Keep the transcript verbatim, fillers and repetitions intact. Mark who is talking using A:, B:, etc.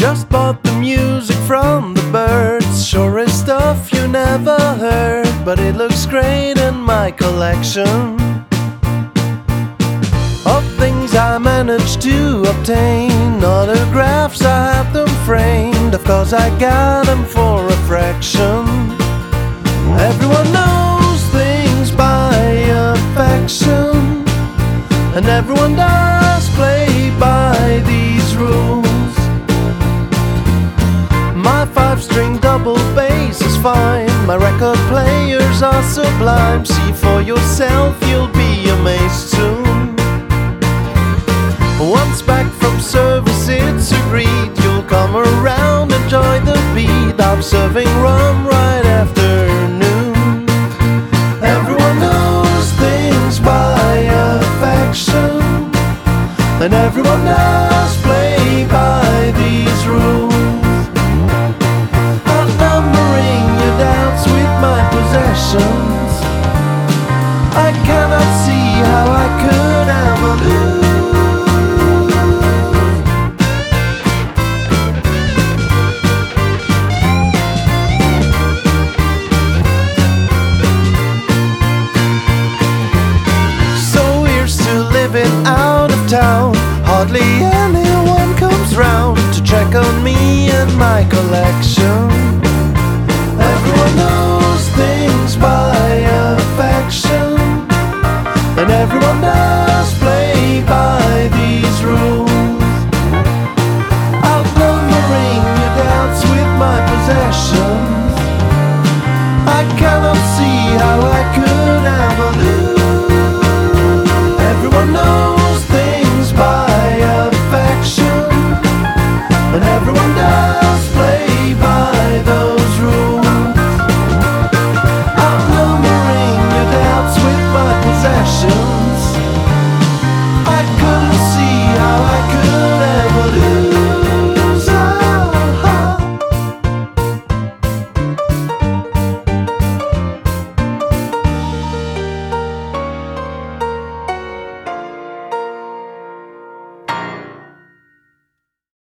A: Just bought the music from the Byrds. Sure is stuff you never heard, but it looks great in my collection of things I managed to obtain. Autographs, I have them framed. Of course I got them for a fraction. Everyone knows things by affection, and everyone does play by these rules. My five-string double bass is fine. My record players are sublime. See for yourself, you'll be amazed soon. Once back from service, it's agreed you'll come around, enjoy the beat. I'm serving rum right afternoon. Everyone knows things by affection, and everyone does play by these rules. Outnumbering your doubts with my possessions, I cannot see how I could ever lose. Out of town, hardly anyone comes round to check on me and my collection. Everyone knows things by affection, and everyone